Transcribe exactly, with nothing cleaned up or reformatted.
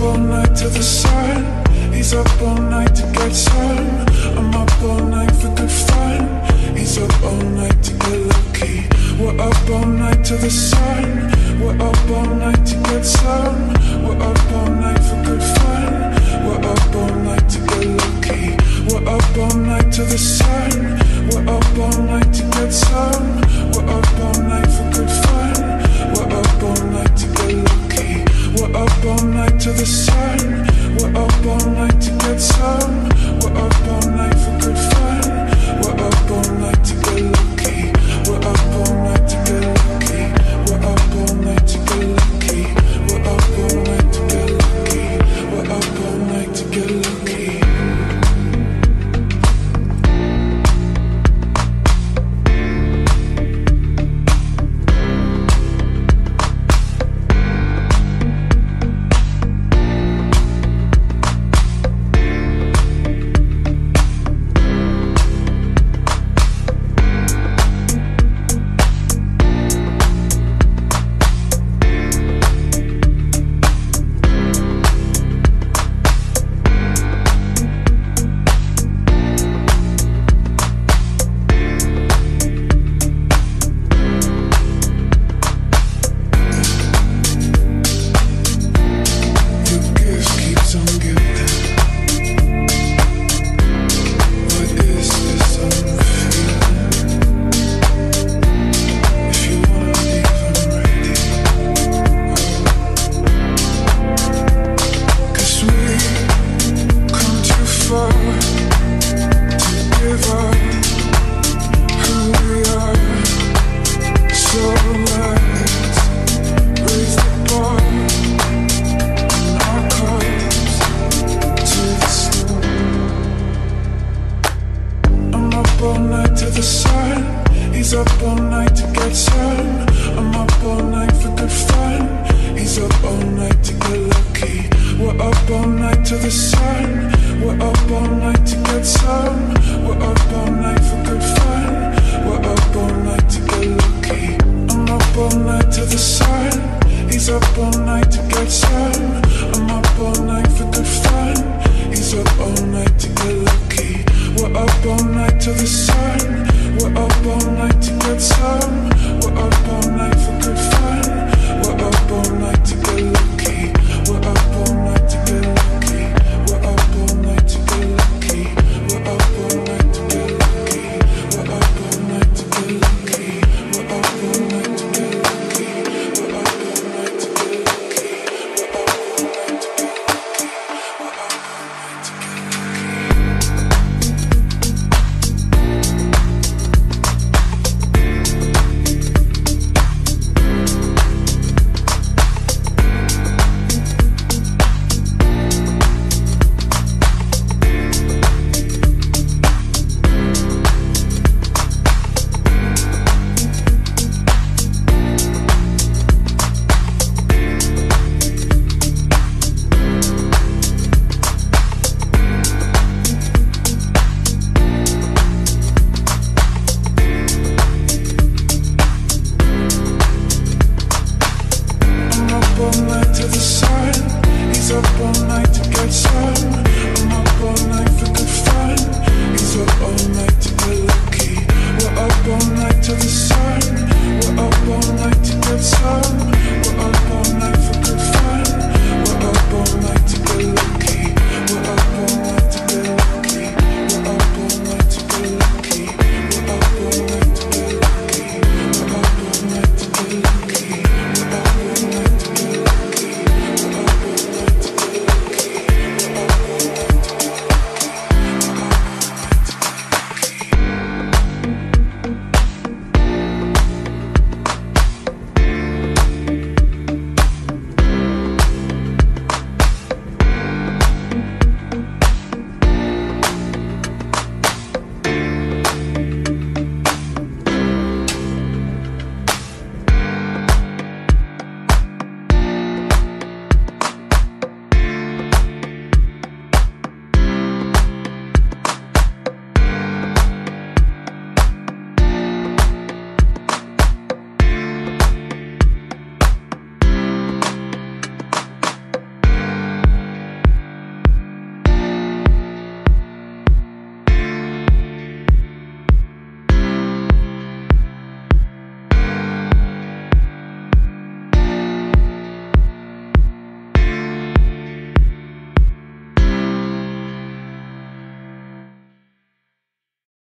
all night till the sun. He's up all night to get some. I'm up all night for good fun. He's up all night to get lucky. We're up all night till the sun. We're up all night to get some. We're up all night for good fun. We're up all night to get lucky. We're up all night till the sun. We're up all night to get some. We're up all night for good fun. We're up all night to get lucky. We're up all night till the sun. We're up all night to get some. We're up all night for good fun. We're up all night to get lucky. We're up all night to get lucky. We're up all night to get lucky. We're up all night to get lucky. We're up all night to get lucky. Till the sun, we're up all night to get some. We're